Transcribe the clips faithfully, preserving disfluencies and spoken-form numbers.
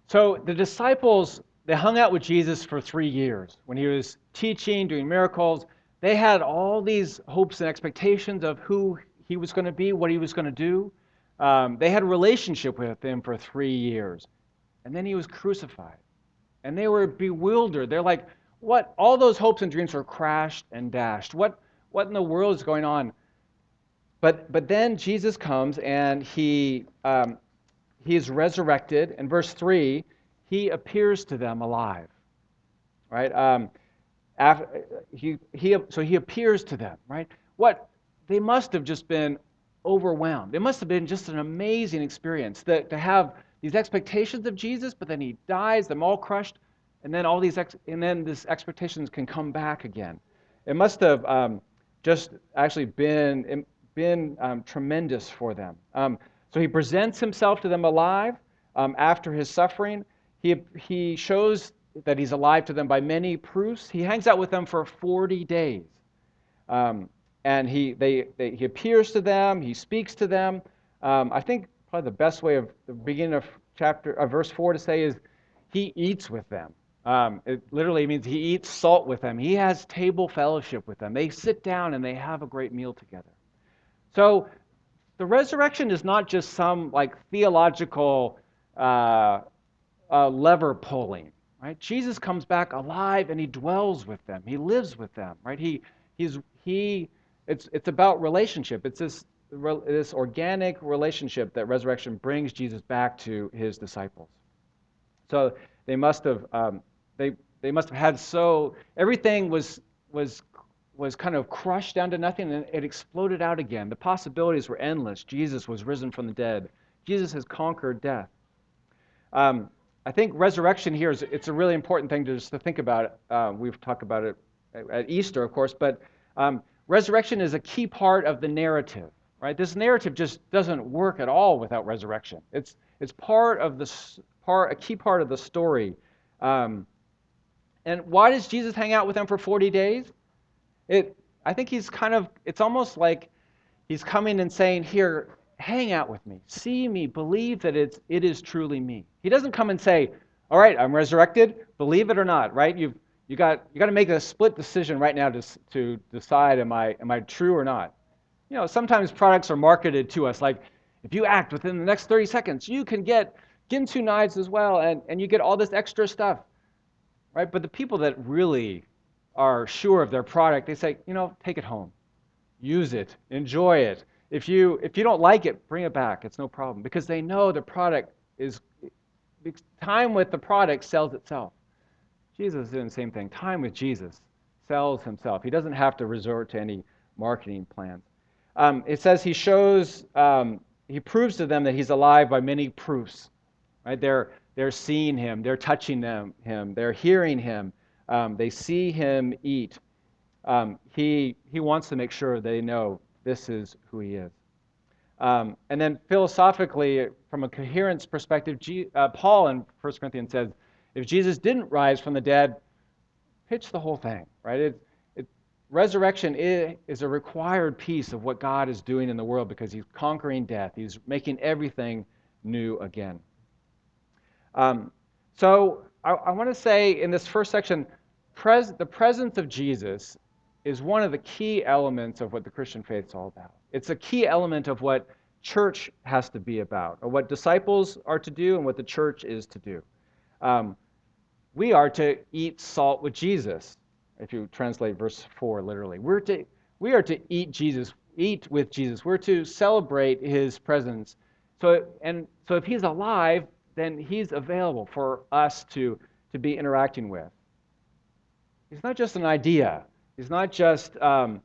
So the disciples, they hung out with Jesus for three years. When he was teaching, doing miracles, they had all these hopes and expectations of who he was going to be, what he was going to do. Um, they had a relationship with him for three years. And then he was crucified. And they were bewildered. They're like, what? All those hopes and dreams were crashed and dashed. What, what in the world is going on? But, but then Jesus comes and he, um, he is resurrected. In verse three, he appears to them alive, right? Um, after, he, he, so he appears to them, right? What? They must have just been overwhelmed. It must have been just an amazing experience that, to have these expectations of Jesus, but then he dies, them all crushed, and then all these ex, and then these expectations can come back again. It must have um, just actually been been um, tremendous for them. Um, so he presents himself to them alive um, after his suffering. He he shows that he's alive to them by many proofs. He hangs out with them for forty days. Um, and he, they, they, he appears to them, he speaks to them. Um, I think probably the best way of the beginning of chapter, uh, verse four to say is he eats with them. Um, it literally means he eats salt with them. He has table fellowship with them. They sit down and they have a great meal together. So the resurrection is not just some like theological uh, uh, lever pulling. Right? Jesus comes back alive and he dwells with them. He lives with them. Right? He he's he. It's it's about relationship. It's this this organic relationship that resurrection brings Jesus back to his disciples. So they must have um, they they must have had so everything was was was kind of crushed down to nothing and it exploded out again. The possibilities were endless. Jesus was risen from the dead. Jesus has conquered death. Um, I think resurrection here is it's a really important thing to just to think about. Uh, we've talked about it at Easter, of course, but um, resurrection is a key part of the narrative, right? This narrative just doesn't work at all without resurrection. It's it's part of the part, a key part of the story. Um, and why does Jesus hang out with them for forty days? It, I think he's kind of, it's almost like he's coming and saying, here, hang out with me, see me, believe that it's, it is truly me. He doesn't come and say, all right, I'm resurrected, believe it or not, right? You've, you got, you got to make a split decision right now to, to decide, am I, am I true or not? You know, sometimes products are marketed to us like, if you act within the next thirty seconds, you can get Ginsu knives as well, and, and you get all this extra stuff, right? But the people that really are sure of their product, they say, you know, take it home, use it, enjoy it. If you if you don't like it, bring it back. It's no problem because they know the product is time with the product sells itself. Jesus is doing the same thing. Time with Jesus sells himself. He doesn't have to resort to any marketing plans. Um, it says he shows, um, he proves to them that he's alive by many proofs. Right? They're they're seeing him, they're touching them, him, they're hearing him. Um, they see him eat. Um, he, he wants to make sure they know this is who he is. Um, and then philosophically, from a coherence perspective, G, uh, Paul in First Corinthians says, if Jesus didn't rise from the dead, pitch the whole thing, right? It, it, resurrection is, is a required piece of what God is doing in the world because he's conquering death. He's making everything new again. Um, so I, I want to say in this first section, pres- the presence of Jesus is one of the key elements of what the Christian faith is all about. It's a key element of what church has to be about, or what disciples are to do and what the church is to do. Um, we are to eat salt with Jesus, if you translate verse four literally. We're to, we are to eat Jesus, eat with Jesus. We're to celebrate his presence. So, and so if he's alive, then he's available for us to, to be interacting with. He's not just an idea. He's not just, um,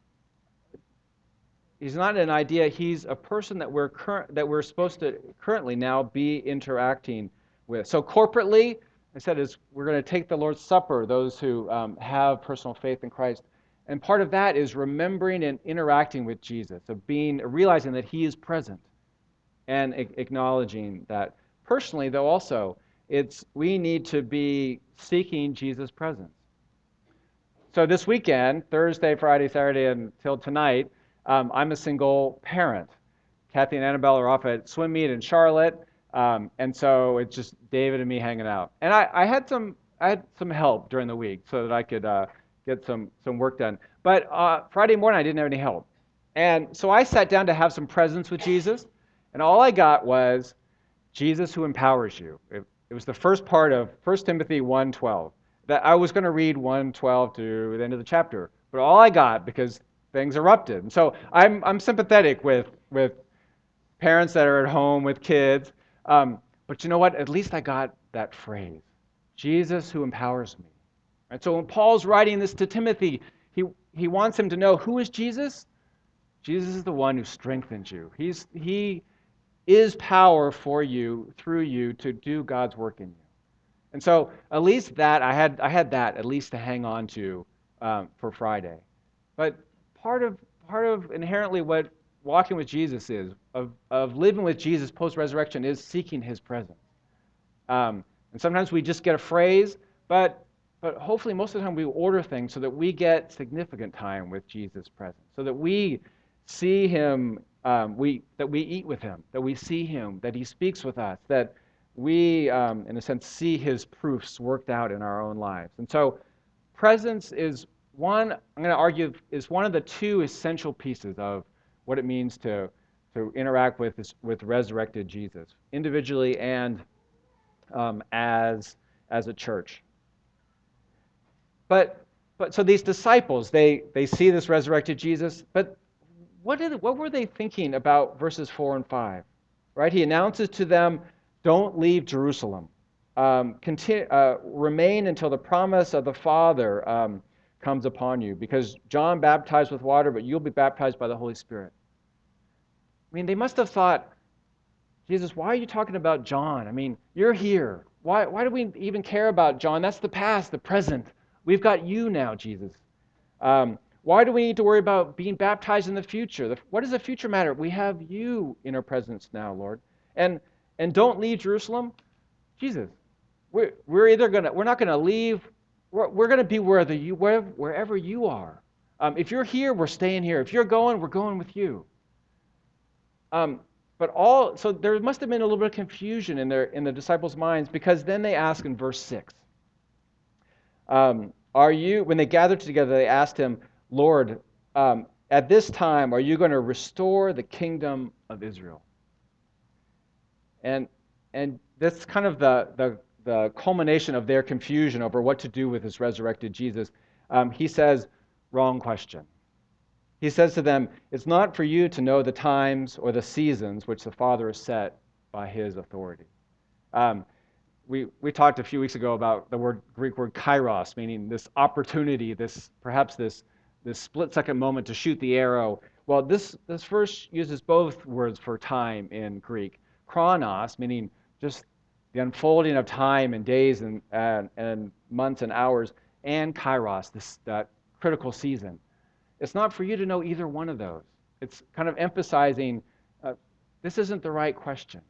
he's not an idea. He's a person that we're current, that we're supposed to currently now be interacting with. So corporately, I said, is we're going to take the Lord's Supper, those who um, have personal faith in Christ. And part of that is remembering and interacting with Jesus, of being, realizing that he is present and a- acknowledging that. Personally, though, also, it's we need to be seeking Jesus' presence. So this weekend, Thursday, Friday, Saturday, until tonight, um, I'm a single parent. Kathy and Annabelle are off at swim meet in Charlotte. Um, and so it's just David and me hanging out. And I, I had some I had some help during the week so that I could uh, get some some work done. But uh, Friday morning I didn't have any help, and so I sat down to have some presence with Jesus, and all I got was Jesus who empowers you. It, it was the first part of First Timothy one twelve. That I was going to read one twelve to the end of the chapter, but all I got because things erupted. And so I'm I'm sympathetic with with parents that are at home with kids. Um, but you know what? At least I got that phrase, Jesus who empowers me. And so when Paul's writing this to Timothy, he, he wants him to know, who is Jesus? Jesus is the one who strengthens you. He's, he is power for you, through you, to do God's work in you. And so at least that, I had, I had that at least to hang on to um, for Friday. But part of, part of inherently what walking with Jesus is, of, of living with Jesus post-resurrection, is seeking his presence. Um, and sometimes we just get a phrase, but but hopefully most of the time we order things so that we get significant time with Jesus present, so that we see him, um, we that we eat with him, that we see him, that he speaks with us, that we, um, in a sense, see his proofs worked out in our own lives. And so presence is one, I'm going to argue, is one of the two essential pieces of what it means to, to interact with, this, with resurrected Jesus, individually and um, as, as a church. But, but so these disciples, they, they see this resurrected Jesus, but what, did, what were they thinking about verses four and five? Right? He announces to them, don't leave Jerusalem. Um, continue, uh, remain until the promise of the Father um, comes upon you, because John baptized with water, but you'll be baptized by the Holy Spirit. I mean, they must have thought, Jesus, why are you talking about John? I mean, you're here. Why, why do we even care about John? That's the past, the present. We've got you now, Jesus. Um, why do we need to worry about being baptized in the future? The, what does the future matter? We have you in our presence now, Lord. And and don't leave Jerusalem. Jesus, we're, we're either going to, we're not going to leave. We're, we're going to be where the, you, where, wherever you are. Um, if you're here, we're staying here. If you're going, we're going with you. Um, but all, so there must have been a little bit of confusion in their in the disciples' minds, because then they ask in verse six, um, are you, when they gathered together, they asked him, Lord, um, at this time, are you going to restore the kingdom of Israel? And and that's kind of the, the, the culmination of their confusion over what to do with this resurrected Jesus. Um, he says, wrong question. He says to them, it's not for you to know the times or the seasons which the Father has set by his authority. Um, we, we talked a few weeks ago about the word Greek word kairos, meaning this opportunity, this perhaps this, this split-second moment to shoot the arrow. Well, this, this verse uses both words for time in Greek. Chronos, meaning just the unfolding of time and days and, and, and months and hours, and kairos, this that critical season. It's not for you to know either one of those. It's kind of emphasizing uh, this isn't the right question.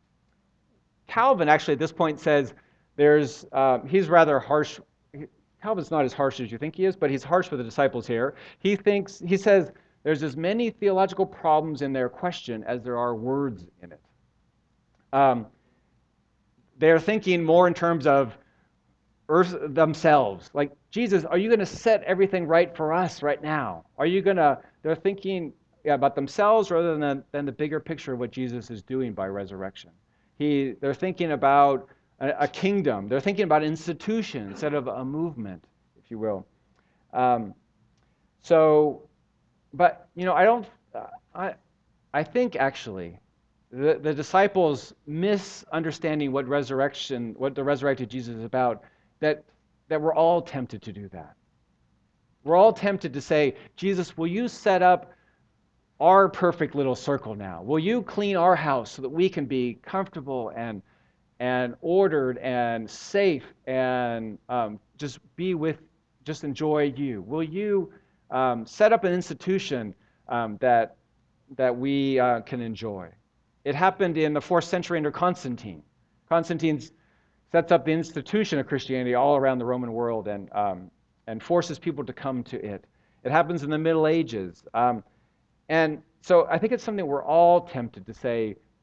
Calvin actually at this point says there's, uh, he's rather harsh. Calvin's not as harsh as you think he is, but he's harsh with the disciples here. He thinks, he says there's as many theological problems in their question as there are words in it. Um, they're thinking more in terms of earth themselves. Like, Jesus, are you going to set everything right for us right now? Are you going to, they're thinking yeah, about themselves rather than, than the bigger picture of what Jesus is doing by resurrection. He, they're thinking about a, a kingdom. They're thinking about an institution instead of a movement, if you will. Um, so, but, you know, I don't, uh, I, I think actually the, the disciples misunderstanding what resurrection, what the resurrected Jesus is about, that, that we're all tempted to do that. We're all tempted to say, Jesus, will you set up our perfect little circle now? Will you clean our house so that we can be comfortable and and ordered and safe and um, just be with, just enjoy you? Will you um, set up an institution um, that that we uh, can enjoy? It happened in the fourth century under Constantine. Constantine sets up the institution of Christianity all around the Roman world and um, and forces people to come to it. It happens in the Middle Ages. Um, and so I think it's something we're all tempted to say,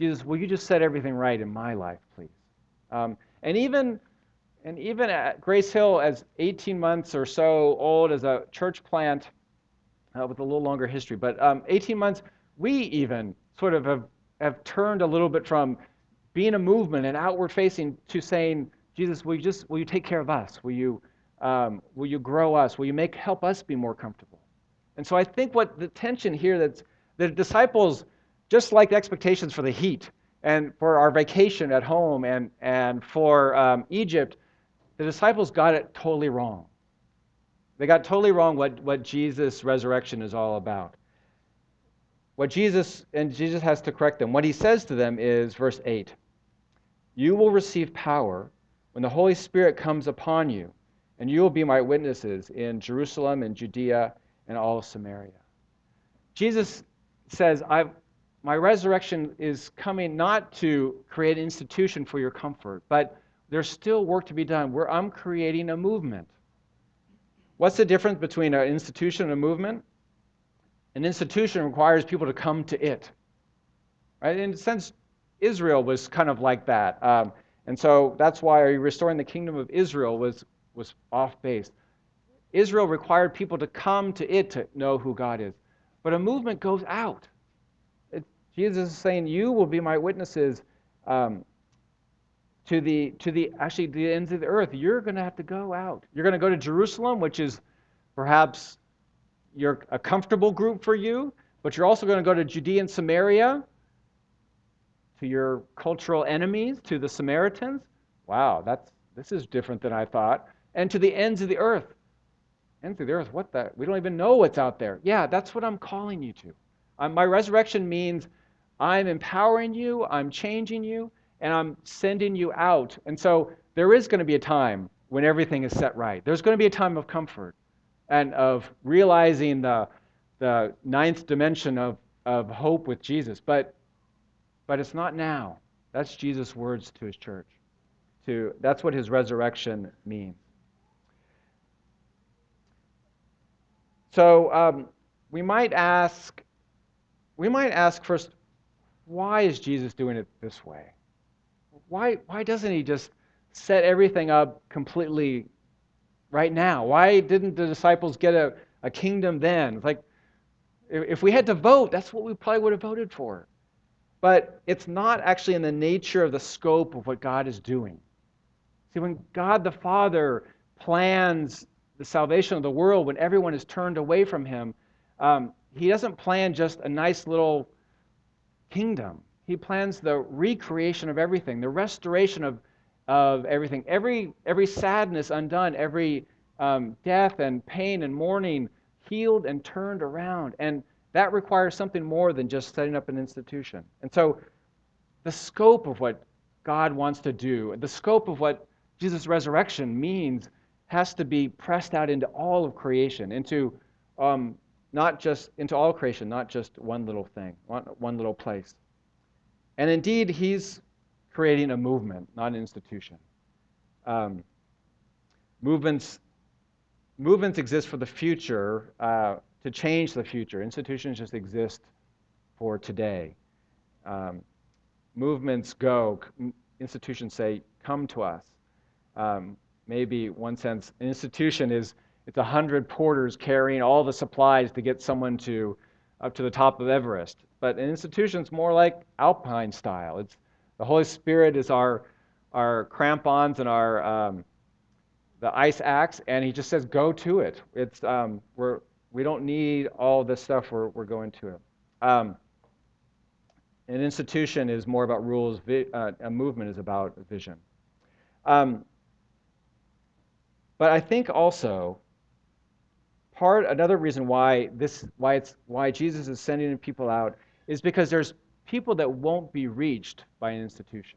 Jesus, will you just set everything right in my life, please? Um, and even and even at Grace Hill, as eighteen months or so old as a church plant uh, with a little longer history, but um, eighteen months, we even sort of have, have turned a little bit from being a movement and outward facing to saying, Jesus, will you just will you take care of us? Will you um, will you grow us? Will you make help us be more comfortable? And so I think what the tension here that's the disciples, just like expectations for the heat and for our vacation at home and and for um, Egypt, the disciples got it totally wrong. They got totally wrong what what Jesus' resurrection is all about. What Jesus and Jesus has to correct them. What he says to them is verse eight. You will receive power when the Holy Spirit comes upon you, and you will be my witnesses in Jerusalem and Judea and all of Samaria. Jesus says, I've, my resurrection is coming not to create an institution for your comfort, but there's still work to be done where I'm creating a movement. What's the difference between an institution and a movement? An institution requires people to come to it. Right? In a sense, Israel was kind of like that. Um, and so that's why restoring the kingdom of Israel was, was off base. Israel required people to come to it to know who God is. But a movement goes out. It, Jesus is saying, you will be my witnesses um, to the, to the, actually the ends of the earth. You're going to have to go out. You're going to go to Jerusalem, which is perhaps you're a comfortable group for you, but you're also going to go to Judea and Samaria, to your cultural enemies, to the Samaritans. Wow, that's this is different than I thought. And to the ends of the earth. Ends of the earth, what the? We don't even know what's out there. Yeah, that's what I'm calling you to. Um, my resurrection means I'm empowering you, I'm changing you, and I'm sending you out. And so there is going to be a time when everything is set right. There's going to be a time of comfort and of realizing the, the ninth dimension of, of hope with Jesus. But But it's not now. That's Jesus' words to his church. To, that's what his resurrection means. So um, we might ask, we might ask first, why is Jesus doing it this way? Why, why doesn't he just set everything up completely right now? Why didn't the disciples get a, a kingdom then? It's like, if we had to vote, that's what we probably would have voted for. But it's not actually in the nature of the scope of what God is doing. See, when God the Father plans the salvation of the world, when everyone is turned away from him, um, he doesn't plan just a nice little kingdom. He plans the recreation of everything, the restoration of, of everything, every, every sadness undone, every um, death and pain and mourning healed and turned around. And that requires something more than just setting up an institution. And so the scope of what God wants to do, the scope of what Jesus' resurrection means, has to be pressed out into all of creation, into um, not just into all creation, not just one little thing, one, one little place. And indeed, he's creating a movement, not an institution. Um, movements, movements exist for the future, uh, to change the future. Institutions just exist for today. Um, movements go, institutions say, come to us. Um, maybe one sense, an institution is, it's a hundred porters carrying all the supplies to get someone to up to the top of Everest. But an institution is more like Alpine style. It's the Holy Spirit is our our crampons and our um, the ice axe, and he just says, go to it. It's um, we're we don't need all this stuff. We're we're going to it. Um, an institution is more about rules. Vi- uh, a movement is about vision. Um, but I think also part another reason why this why it's why Jesus is sending people out is because there's people that won't be reached by an institution.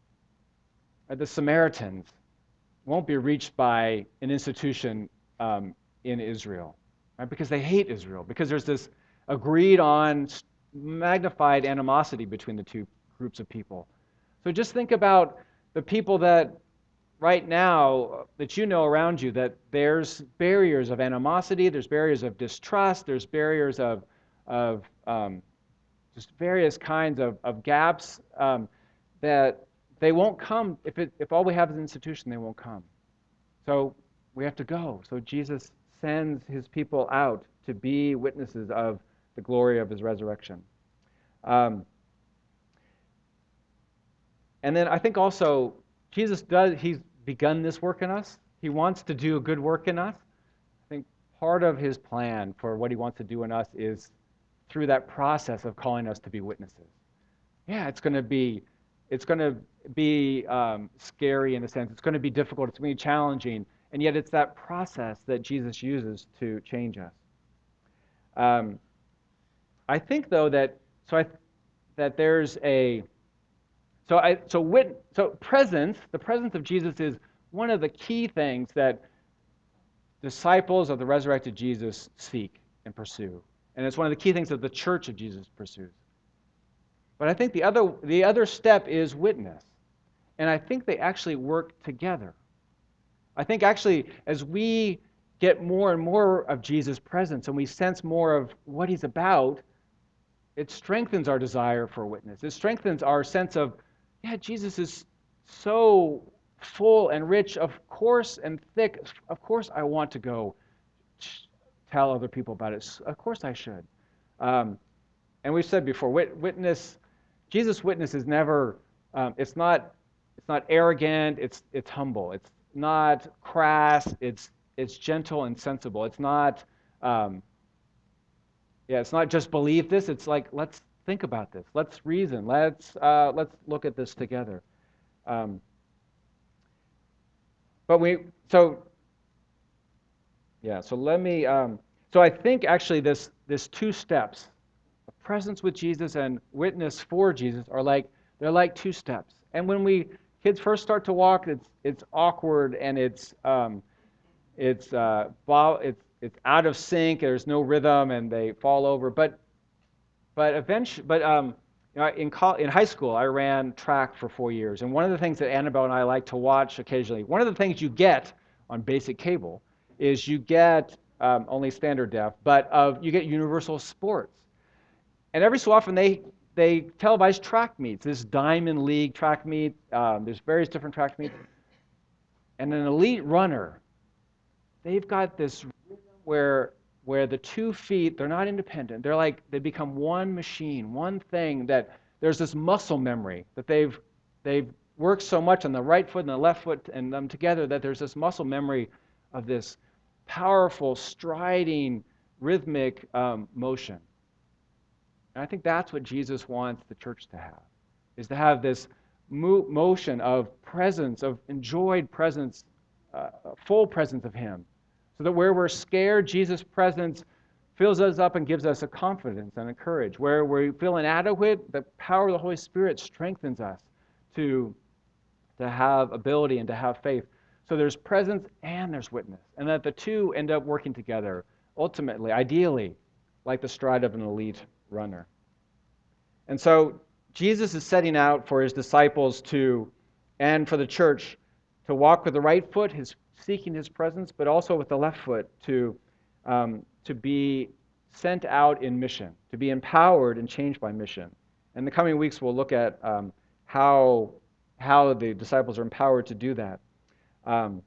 Uh, The Samaritans won't be reached by an institution um, in Israel, right? Because they hate Israel, because there's this agreed on magnified animosity between the two groups of people. So just think about the people that right now that you know around you, that there's barriers of animosity, there's barriers of distrust, there's barriers of, of um, just various kinds of, of gaps um, that they won't come. If, it, if all we have is an institution, they won't come. So we have to go. So Jesus sends his people out to be witnesses of the glory of his resurrection. Um, and then I think also Jesus does, he's begun this work in us. He wants to do a good work in us. I think part of his plan for what he wants to do in us is through that process of calling us to be witnesses. Yeah, it's going to be, it's going to be um, scary in a sense. It's going to be difficult. It's going to be challenging. And yet it's that process that Jesus uses to change us. Um, I think, though, that so I that there's a so I so wit so presence. The presence of Jesus is one of the key things that disciples of the resurrected Jesus seek and pursue, and it's one of the key things that the church of Jesus pursues. But I think the other the other step is witness, and I think they actually work together. I think actually as we get more and more of Jesus' presence and we sense more of what he's about, it strengthens our desire for a witness. It strengthens our sense of, yeah, Jesus is so full and rich, of course, and thick. Of course I want to go tell other people about it. Of course I should. Um, and we've said before, wit- witness, Jesus' witness is never, um, it's not it's not arrogant, it's it's humble. It's not crass, it's it's gentle and sensible. It's not, um, yeah, it's not just believe this. It's like, let's think about this. Let's reason. Let's uh, let's look at this together. Um, but we, so, yeah. So let me. Um, so I think actually this this two steps, presence with Jesus and witness for Jesus, are like they're like two steps. And when we kids first start to walk, it's it's awkward and it's um, it's uh, it's it's out of sync. There's no rhythm, and they fall over. But but eventually, but um, you know, in co- in high school, I ran track for four years, and one of the things that Annabelle and I like to watch occasionally, one of the things you get on basic cable, is you get um, only standard def, but of you get Universal Sports, and every so often they they televise track meets. This Diamond League track meet. Um, there's various different track meets, and an elite runner. They've got this rhythm where where the two feet, they're not independent. They're like, they become one machine, one thing that there's this muscle memory that they've they've worked so much on the right foot and the left foot and them together that there's this muscle memory of this powerful, striding, rhythmic um, motion. And I think that's what Jesus wants the church to have, is to have this mo- motion of presence, of enjoyed presence, uh, full presence of him. So that where we're scared, Jesus' presence fills us up and gives us a confidence and a courage. Where we feel inadequate, the power of the Holy Spirit strengthens us to, to have ability and to have faith. So there's presence and there's witness. And that the two end up working together, ultimately, ideally, like the stride of an elite runner. And so Jesus is setting out for his disciples to, and for the church, to walk with the right foot, his seeking his presence, but also with the left foot to, um, to be sent out in mission, to be empowered and changed by mission. In the coming weeks, we'll look at um, how, how the disciples are empowered to do that. Um,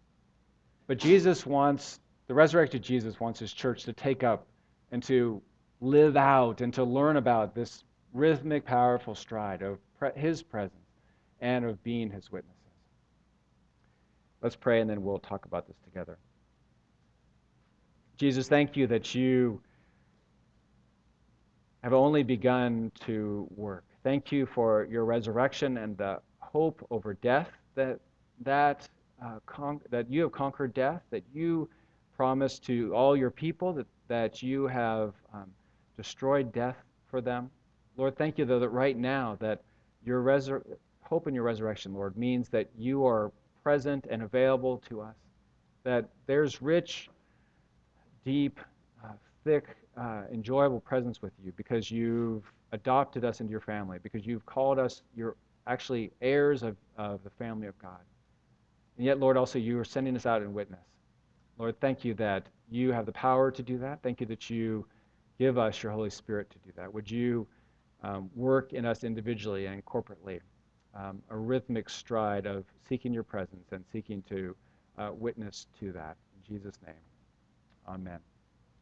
but Jesus wants, the resurrected Jesus wants his church to take up and to live out and to learn about this rhythmic, powerful stride of pre- his presence and of being his witnesses. Let's pray and then we'll talk about this together. Jesus, thank you that you have only begun to work. Thank you for your resurrection and the hope over death that that uh, con- that you have conquered death, that you promised to all your people that, that you have um, destroyed death for them. Lord, thank you, though, that right now that your resur- hope in your resurrection, Lord, means that you are present and available to us, that there's rich, deep, uh, thick, uh, enjoyable presence with you because you've adopted us into your family, because you've called us, you're actually heirs of, of the family of God. And yet, Lord, also you are sending us out in witness. Lord, thank you that you have the power to do that. Thank you that you give us your Holy Spirit to do that. Would you um, work in us individually and corporately, um, a rhythmic stride of seeking your presence and seeking to uh, witness to that. In Jesus' name, amen.